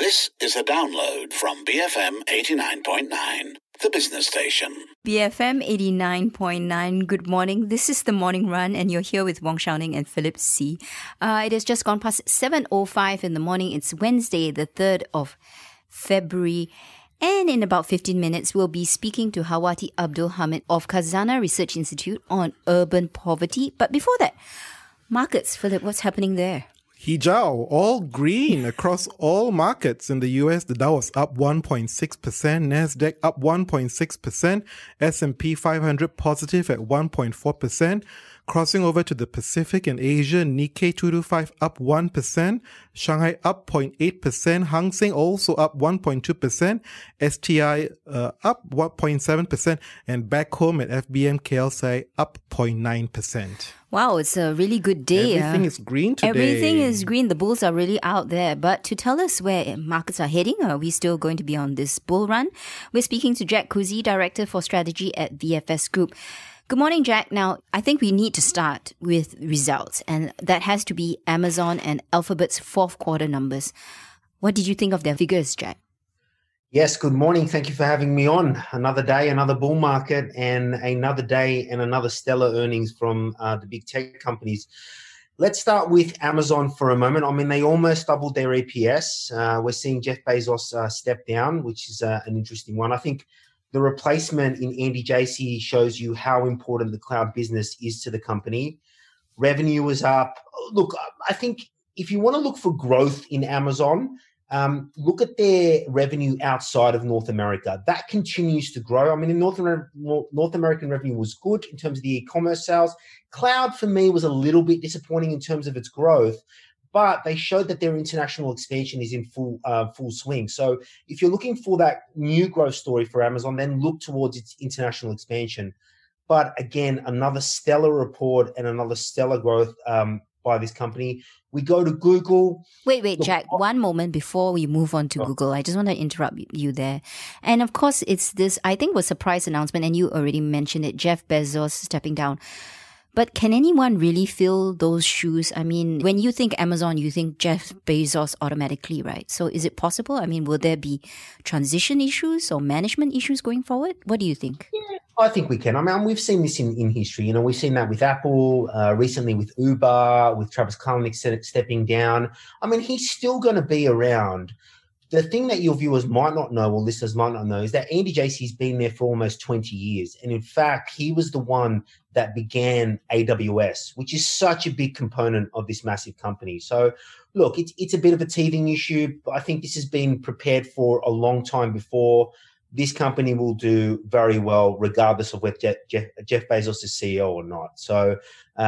This is a download from BFM 89.9, the business station. BFM 89.9, good morning. This is the Morning Run and you're here with Wong Shao-ning and Philip C. It has just gone past 7:05 in the morning. It's Wednesday, the 3rd of February. And in about 15 minutes, we'll be speaking to Hawati Abdul Hamid of Khazanah Research Institute on urban poverty. But before that, markets, Philip, what's happening there? Hijau, all green across all markets. In the US, the Dow was up 1.6%, Nasdaq up 1.6%, S&P 500 positive at 1.4%. Crossing over to the Pacific and Asia, Nikkei 225 up 1%, Shanghai up 0.8%, Hang Seng also up 1.2%, STI up 1.7%, and back home at FBM KLCI up 0.9%. Wow, it's a really good day. Everything is green today. Everything is green. The bulls are really out there. But to tell us where markets are heading, are we still going to be on this bull run? We're speaking to Jack Kuzi, Director for Strategy at VFS Group. Good morning, Jack. Now, I think we need to start with results, and that has to be Amazon and Alphabet's fourth quarter numbers. What did you think of their figures, Jack? Yes, good morning. Thank you for having me on. Another day, another bull market, and another day and another stellar earnings from the big tech companies. Let's start with Amazon for a moment. I mean, they almost doubled their EPS. We're seeing Jeff Bezos step down, which is an interesting one. I think the replacement in Andy Jassy shows you how important the cloud business is to the company. Revenue was up. Look, I think if you want to look for growth in Amazon, look at their revenue outside of North America. That continues to grow. I mean, in North American revenue was good in terms of the e-commerce sales. Cloud, for me, was a little bit disappointing in terms of its growth, but they showed that their international expansion is in full swing. So if you're looking for that new growth story for Amazon, then look towards its international expansion. But again, another stellar report and another stellar growth by this company. We go to Google. Wait, Jack, one moment before we move on to Google. I just want to interrupt you there. And of course, it's this, I think, was a surprise announcement, and you already mentioned it, Jeff Bezos stepping down. But can anyone really fill those shoes? I mean, when you think Amazon, you think Jeff Bezos automatically, right? So is it possible? I mean, will there be transition issues or management issues going forward? What do you think? Yeah, I think we can. I mean, we've seen this in history. You know, we've seen that with Apple, recently with Uber, with Travis Kalanick stepping down. I mean, he's still going to be around. The thing that your viewers might not know or listeners might not know is that Andy Jassy's been there for almost 20 years. And in fact, he was the one that began AWS, which is such a big component of this massive company. So look, it's a bit of a teething issue, but I think this has been prepared for a long time before. This company will do very well regardless of whether Jeff Bezos is CEO or not. So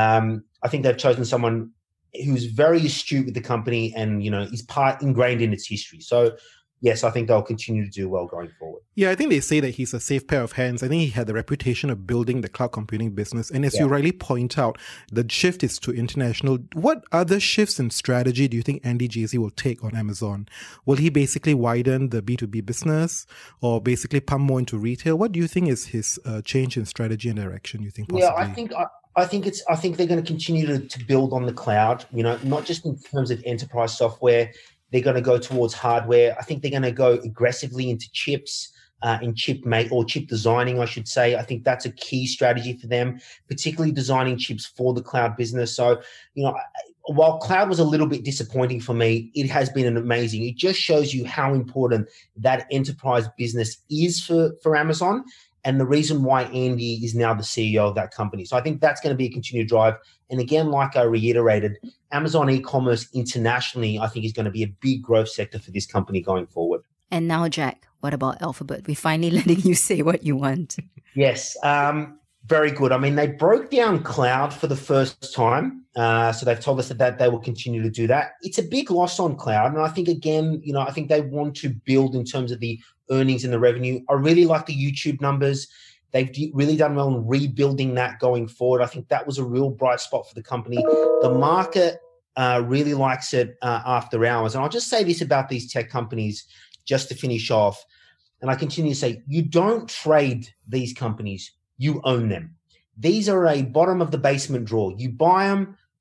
I think they've chosen someone who's very astute with the company and, you know, is ingrained in its history. So, yes, I think they'll continue to do well going forward. Yeah, I think they say that he's a safe pair of hands. I think he had the reputation of building the cloud computing business. And as you rightly point out, the shift is to international. What other shifts in strategy do you think Andy Jassy will take on Amazon? Will he basically widen the B2B business or basically pump more into retail? What do you think is his change in strategy and direction, you think possibly? Yeah, I think they're going to continue to build on the cloud, you know, not just in terms of enterprise software. They're going to go towards hardware. I think they're going to go aggressively into chips, in chip designing, I should say. I think that's a key strategy for them, particularly designing chips for the cloud business. So, you know, while cloud was a little bit disappointing for me, it has been amazing. It just shows you how important that enterprise business is for Amazon, and the reason why Andy is now the CEO of that company. So I think that's going to be a continued drive. And again, like I reiterated, Amazon e-commerce internationally, I think, is going to be a big growth sector for this company going forward. And now, Jack, what about Alphabet? We're finally letting you say what you want. Yes, very good. I mean, they broke down cloud for the first time. So they've told us that they will continue to do that. It's a big loss on cloud. And I think, again, you know, I think they want to build in terms of the earnings and the revenue. I really like the YouTube numbers. They've really done well in rebuilding that going forward. I think that was a real bright spot for the company. The market really likes it after hours. And I'll just say this about these tech companies just to finish off. And I continue to say, you don't trade these companies, you own them. These are a bottom of the basement drawer. You buy them,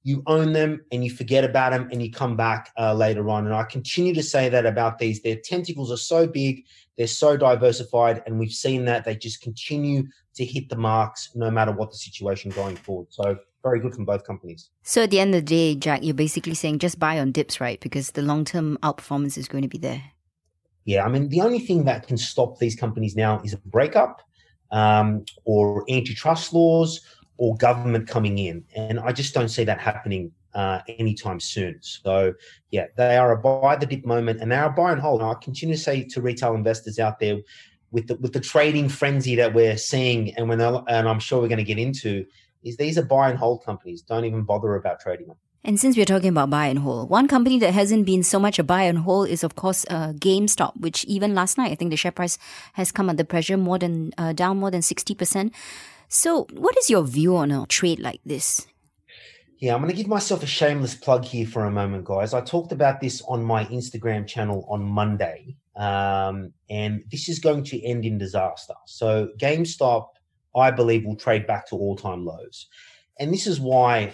you own them and you forget about them and you come back later on. And I continue to say that about these. Their tentacles are so big, they're so diversified, and we've seen that they just continue to hit the marks no matter what the situation going forward. So very good from both companies. So at the end of the day, Jack, you're basically saying just buy on dips, right? Because the long-term outperformance is going to be there. Yeah, I mean, the only thing that can stop these companies now is a breakup or antitrust laws or government coming in. And I just don't see that happening anytime soon. So, yeah, they are a buy the dip moment and they are a buy and hold. And I continue to say to retail investors out there with the trading frenzy that we're seeing and I'm sure we're going to get into, is these are buy and hold companies. Don't even bother about trading them. And since we're talking about buy and hold, one company that hasn't been so much a buy and hold is, of course, GameStop, which even last night, I think the share price has come under pressure down more than 60%. So what is your view on a trade like this? Yeah, I'm going to give myself a shameless plug here for a moment, guys. I talked about this on my Instagram channel on Monday, and this is going to end in disaster. So GameStop, I believe, will trade back to all-time lows. And this is why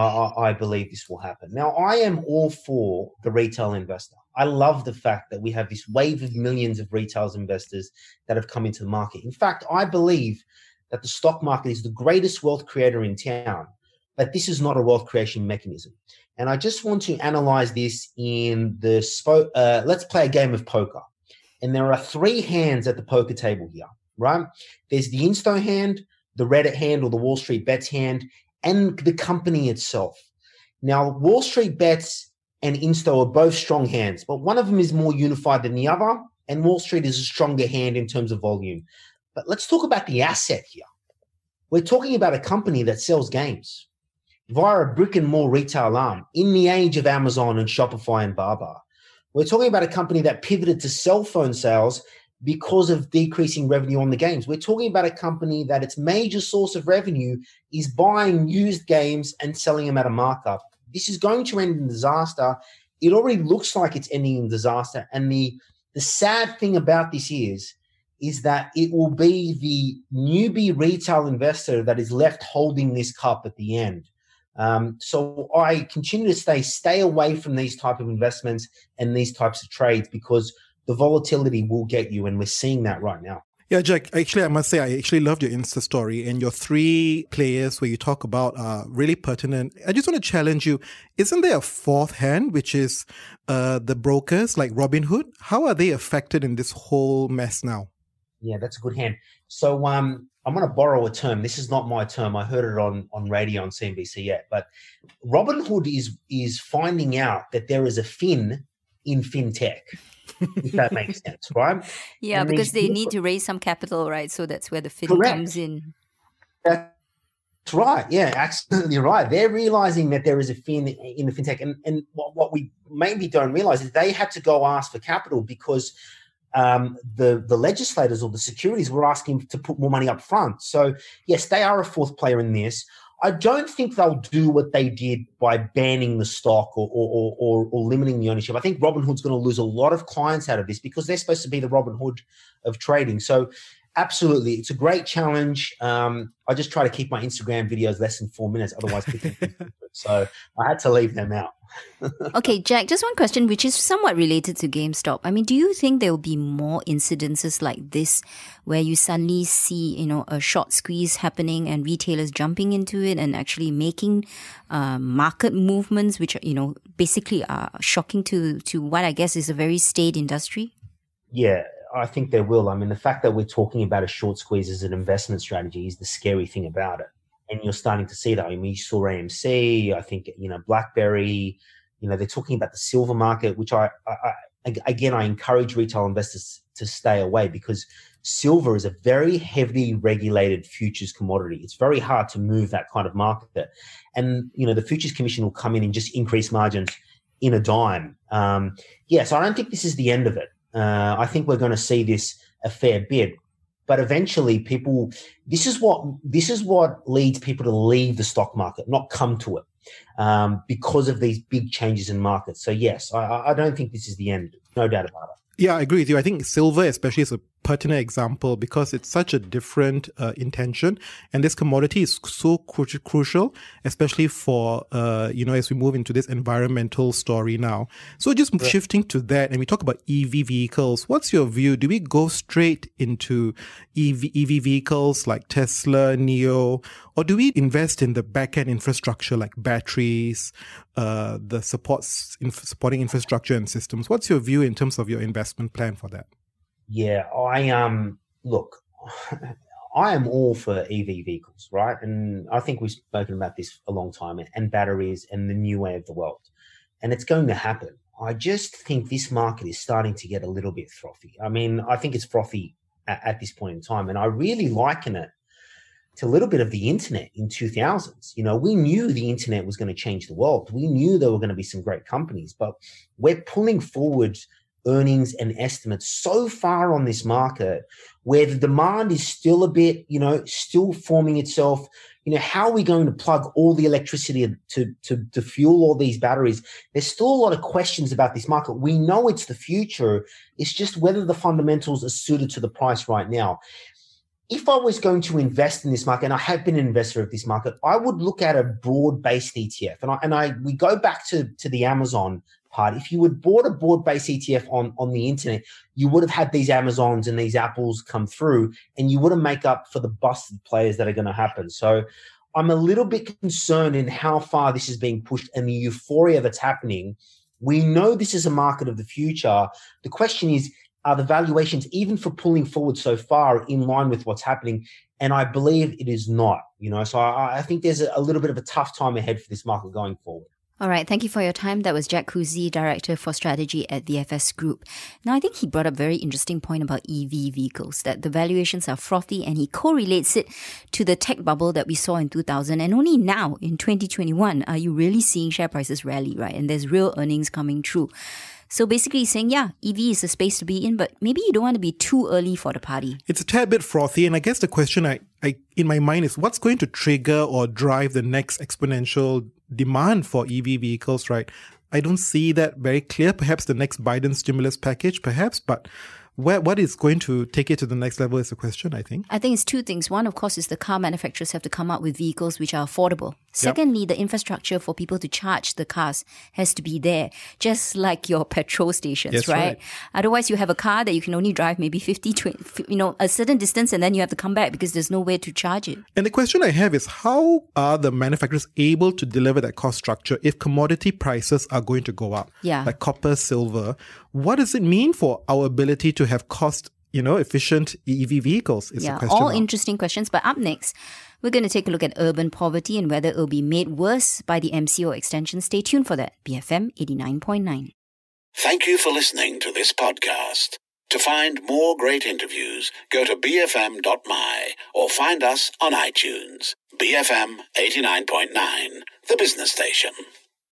I believe this will happen. Now, I am all for the retail investor. I love the fact that we have this wave of millions of retail investors that have come into the market. In fact, I believe that the stock market is the greatest wealth creator in town, but this is not a wealth creation mechanism. And I just want to analyze this in let's play a game of poker. And there are 3 hands at the poker table here, right? There's the Insto hand, the Reddit hand or the Wall Street Bets hand, and the company itself. Now, Wall Street Bets and Insto are both strong hands, but one of them is more unified than the other, and Wall Street is a stronger hand in terms of volume. But let's talk about the asset here. We're talking about a company that sells games via a brick and mortar retail arm in the age of Amazon and Shopify and Baba. We're talking about a company that pivoted to cell phone sales because of decreasing revenue on the games. We're talking about a company that its major source of revenue is buying used games and selling them at a markup. This is going to end in disaster. It already looks like it's ending in disaster. And the sad thing about this is that it will be the newbie retail investor that is left holding this cup at the end. So I continue to stay away from these type of investments and these types of trades because the volatility will get you, and we're seeing that right now. Yeah, Jack, actually, I must say, I actually loved your Insta story, and your 3 players where you talk about are really pertinent. I just want to challenge you. Isn't there a 4th hand, which is the brokers like Robinhood? How are they affected in this whole mess now? Yeah, that's a good hand. So I'm going to borrow a term. This is not my term. I heard it on radio on CNBC yet. But Robinhood is finding out that there is a fin in fintech, if that makes sense, right? Yeah, and because they need to raise some capital, right? So that's where the fin comes in. That's right. Yeah, absolutely right. They're realizing that there is a fin in the fintech. And what we maybe don't realize is they had to go ask for capital because the legislators or the securities were asking to put more money up front. So, yes, they are a 4th player in this. I don't think they'll do what they did by banning the stock or limiting the ownership. I think Robinhood's going to lose a lot of clients out of this because they're supposed to be the Robinhood of trading. So absolutely, it's a great challenge. I just try to keep my Instagram videos less than 4 minutes. Otherwise, people so I had to leave them out. Okay, Jack, just one question, which is somewhat related to GameStop. I mean, do you think there will be more incidences like this where you suddenly see, a short squeeze happening and retailers jumping into it and actually making market movements, which, basically are shocking to what I guess is a very staid industry? Yeah, I think there will. I mean, the fact that we're talking about a short squeeze as an investment strategy is the scary thing about it. And you're starting to see that. I mean, you saw AMC, I think, BlackBerry, they're talking about the silver market, which I encourage retail investors to stay away because silver is a very heavily regulated futures commodity. It's very hard to move that kind of market. And, the Futures Commission will come in and just increase margins in a dime. So I don't think this is the end of it. I think we're going to see this a fair bit. But eventually this is what leads people to leave the stock market, not come to it, because of these big changes in markets. So yes, I don't think this is the end. No doubt about it. Yeah, I agree with you. I think silver, especially, is a pertinent example because it's such a different intention, and this commodity is so crucial, especially for as we move into this environmental story now. So just shifting to that, and we talk about EV vehicles. What's your view? Do we go straight into EV vehicles like Tesla, NIO, or do we invest in the back-end infrastructure like batteries, the supporting infrastructure and systems? What's your view in terms of your investment plan for that? Yeah, look, I am all for EV vehicles, right? And I think we've spoken about this a long time, and batteries and the new way of the world. And it's going to happen. I just think this market is starting to get a little bit frothy. I mean, I think it's frothy at this point in time. And I really liken it to a little bit of the internet in 2000s. We knew the internet was going to change the world. We knew there were going to be some great companies, but we're pulling forward earnings and estimates so far on this market where the demand is still a bit, still forming itself. How are we going to plug all the electricity to fuel all these batteries? There's still a lot of questions about this market. We know it's the future. It's just whether the fundamentals are suited to the price right now. If I was going to invest in this market, and I have been an investor of this market, I would look at a broad-based ETF. We go back to the Amazon part. If you had bought a broad-based ETF on the internet, you would have had these Amazons and these Apples come through, and you wouldn't make up for the busted players that are going to happen. So I'm a little bit concerned in how far this is being pushed and the euphoria that's happening. We know this is a market of the future. The question is, are the valuations, even for pulling forward so far, in line with what's happening? And I believe it is not. So I think there's a little bit of a tough time ahead for this market going forward. All right, thank you for your time. That was Jack Kuzi, Director for Strategy at the FS Group. Now, I think he brought up a very interesting point about EV vehicles, that the valuations are frothy, and he correlates it to the tech bubble that we saw in 2000. And only now, in 2021, are you really seeing share prices rally, right? And there's real earnings coming through. So basically he's saying, EV is a space to be in, but maybe you don't want to be too early for the party. It's a tad bit frothy, and I guess the question I in my mind is what's going to trigger or drive the next exponential demand for EV vehicles, right? I don't see that very clear. Perhaps the next Biden stimulus package, perhaps, but what is going to take it to the next level is the question, I think. I think it's two things. One, of course, is the car manufacturers have to come up with vehicles which are affordable. Secondly, the infrastructure for people to charge the cars has to be there, just like your petrol stations, That's right? Otherwise, you have a car that you can only drive maybe 50, 20, a certain distance, and then you have to come back because there's nowhere to charge it. And the question I have is, how are the manufacturers able to deliver that cost structure if commodity prices are going to go up? Like copper, silver. What does it mean for our ability to have efficient EV vehicles is the question. All interesting questions. But up next, we're going to take a look at urban poverty and whether it will be made worse by the MCO extension. Stay tuned for that. BFM 89.9. Thank you for listening to this podcast. To find more great interviews, go to bfm.my or find us on iTunes. BFM 89.9, the business station.